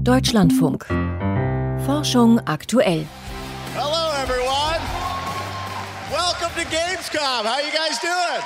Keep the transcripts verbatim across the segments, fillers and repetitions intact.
Deutschlandfunk. Forschung aktuell. Hello everyone. Welcome to Gamescom. How you guys doing?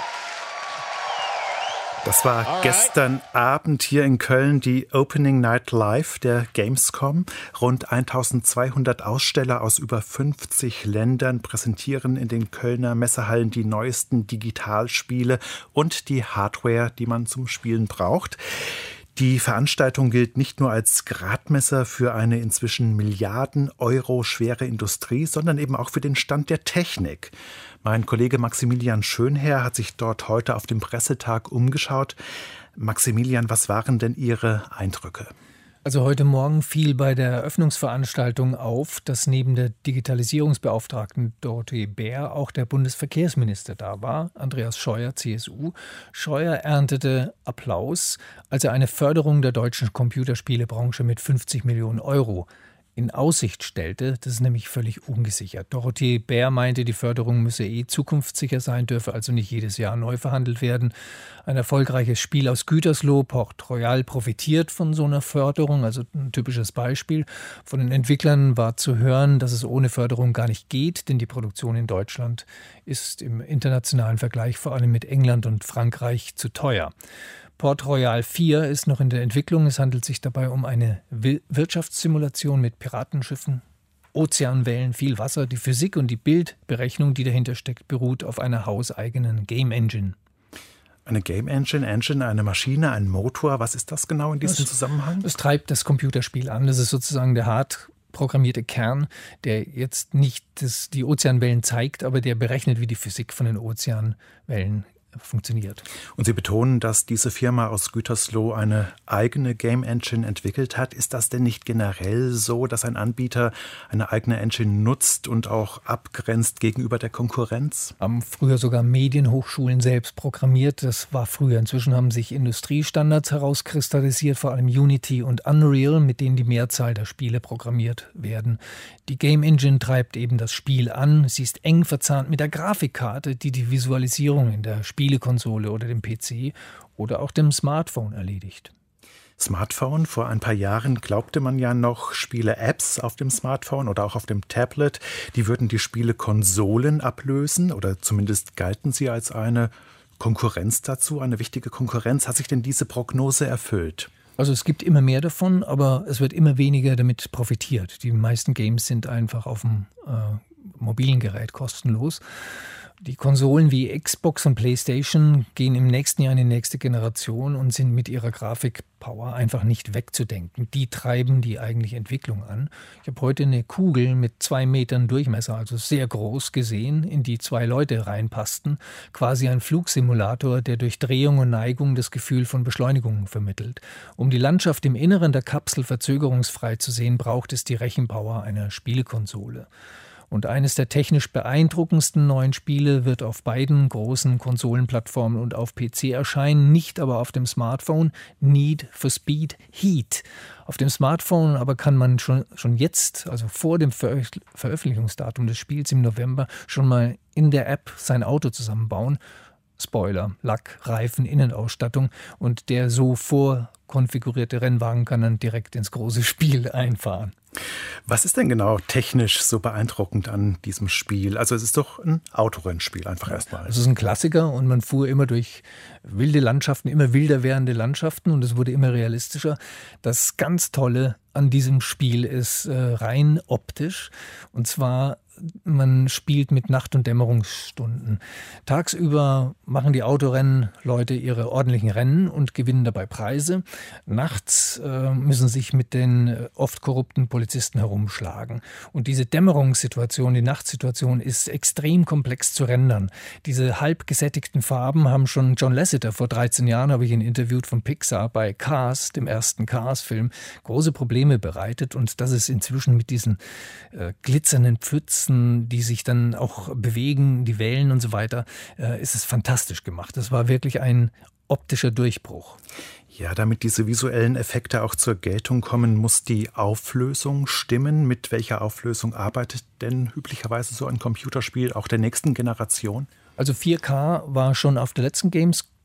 Das war Alright. gestern Abend hier in Köln die Opening Night Live der Gamescom. Rund eintausendzweihundert Aussteller aus über fünfzig Ländern präsentieren in den Kölner Messehallen die neuesten Digitalspiele und die Hardware, die man zum Spielen braucht. Die Veranstaltung gilt nicht nur als Gradmesser für eine inzwischen Milliarden Euro schwere Industrie, sondern eben auch für den Stand der Technik. Mein Kollege Maximilian Schönherr hat sich dort heute auf dem Pressetag umgeschaut. Maximilian, was waren denn Ihre Eindrücke? Also heute Morgen fiel bei der Eröffnungsveranstaltung auf, dass neben der Digitalisierungsbeauftragten Dorothee Bär auch der Bundesverkehrsminister da war, Andreas Scheuer, C S U. Scheuer erntete Applaus, als er eine Förderung der deutschen Computerspielebranche mit fünfzig Millionen Euro in Aussicht stellte. Das ist nämlich völlig ungesichert. Dorothee Bär meinte, die Förderung müsse eh zukunftssicher sein, dürfe also nicht jedes Jahr neu verhandelt werden. Ein erfolgreiches Spiel aus Gütersloh, Port Royal, profitiert von so einer Förderung, also ein typisches Beispiel. Von den Entwicklern war zu hören, dass es ohne Förderung gar nicht geht, denn die Produktion in Deutschland ist im internationalen Vergleich vor allem mit England und Frankreich zu teuer. Port Royal vier ist noch in der Entwicklung. Es handelt sich dabei um eine Wirtschaftssimulation mit Piratenschiffen, Ozeanwellen, viel Wasser. Die Physik und die Bildberechnung, die dahinter steckt, beruht auf einer hauseigenen Game Engine. Eine Game Engine, Engine, eine Maschine, ein Motor. Was ist das genau in diesem das, Zusammenhang? Es treibt das Computerspiel an. Das ist sozusagen der hart programmierte Kern, der jetzt nicht das, die Ozeanwellen zeigt, aber der berechnet, wie die Physik von den Ozeanwellen funktioniert. Und Sie betonen, dass diese Firma aus Gütersloh eine eigene Game Engine entwickelt hat. Ist das denn nicht generell so, dass ein Anbieter eine eigene Engine nutzt und auch abgrenzt gegenüber der Konkurrenz? Haben früher sogar Medienhochschulen selbst programmiert. Das war früher. Inzwischen haben sich Industriestandards herauskristallisiert, vor allem Unity und Unreal, mit denen die Mehrzahl der Spiele programmiert werden. Die Game Engine treibt eben das Spiel an. Sie ist eng verzahnt mit der Grafikkarte, die die Visualisierung in der Spielekonsole oder dem P C oder auch dem Smartphone erledigt. Smartphone. Vor ein paar Jahren glaubte man ja noch, Spiele-Apps auf dem Smartphone oder auch auf dem Tablet, die würden die Spiele-Konsolen ablösen oder zumindest galten sie als eine Konkurrenz dazu, eine wichtige Konkurrenz. Hat sich denn diese Prognose erfüllt? Also es gibt immer mehr davon, aber es wird immer weniger damit profitiert. Die meisten Games sind einfach auf dem äh, mobilen Gerät kostenlos. Die Konsolen wie Xbox und PlayStation gehen im nächsten Jahr in die nächste Generation und sind mit ihrer Grafikpower einfach nicht wegzudenken. Die treiben die eigentliche Entwicklung an. Ich habe heute eine Kugel mit zwei Metern Durchmesser, also sehr groß, gesehen, in die zwei Leute reinpassten. Quasi ein Flugsimulator, der durch Drehung und Neigung das Gefühl von Beschleunigung vermittelt. Um die Landschaft im Inneren der Kapsel verzögerungsfrei zu sehen, braucht es die Rechenpower einer Spielekonsole. Und eines der technisch beeindruckendsten neuen Spiele wird auf beiden großen Konsolenplattformen und auf P C erscheinen, nicht aber auf dem Smartphone. Need for Speed Heat. Auf dem Smartphone aber kann man schon, schon jetzt, also vor dem Ver- Veröffentlichungsdatum des Spiels im November, schon mal in der App sein Auto zusammenbauen. Spoiler, Lack, Reifen, Innenausstattung und der so vorkonfigurierte Rennwagen kann dann direkt ins große Spiel einfahren. Was ist denn genau technisch so beeindruckend an diesem Spiel? Also es ist doch ein Autorennspiel einfach erstmal. Es ist ein Klassiker und man fuhr immer durch wilde Landschaften, immer wilder werdende Landschaften und es wurde immer realistischer. Das ganz Tolle an diesem Spiel ist äh, rein optisch und zwar man spielt mit Nacht- und Dämmerungsstunden. Tagsüber machen die Autorennleute ihre ordentlichen Rennen und gewinnen dabei Preise. Nachts äh, müssen sich mit den äh, oft korrupten Polizisten herumschlagen. Und diese Dämmerungssituation, die Nachtsituation ist extrem komplex zu rendern. Diese halb gesättigten Farben haben schon John Lasseter, vor dreizehn Jahren habe ich ihn interviewt von Pixar bei Cars, dem ersten Cars-Film, große Probleme bereitet. Und das ist inzwischen mit diesen äh, glitzernden Pfützen, die sich dann auch bewegen, die Wellen und so weiter, äh, ist es fantastisch gemacht. Das war wirklich ein optischer Durchbruch. Ja, damit diese visuellen Effekte auch zur Geltung kommen, muss die Auflösung stimmen. Mit welcher Auflösung arbeitet denn üblicherweise so ein Computerspiel auch der nächsten Generation? Also vier K war schon auf der letzten Games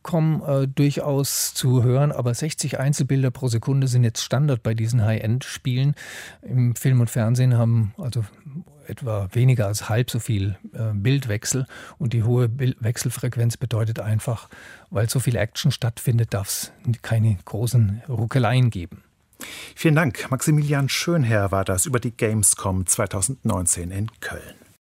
Gamescom äh, durchaus zu hören, aber sechzig Einzelbilder pro Sekunde sind jetzt Standard bei diesen High-End-Spielen. Im Film und Fernsehen haben also etwa weniger als halb so viel äh, Bildwechsel, und die hohe Bild- Wechselfrequenz bedeutet einfach, weil so viel Action stattfindet, darf es keine großen Ruckeleien geben. Vielen Dank. Maximilian Schönherr war das über die Gamescom zwanzig neunzehn in Köln.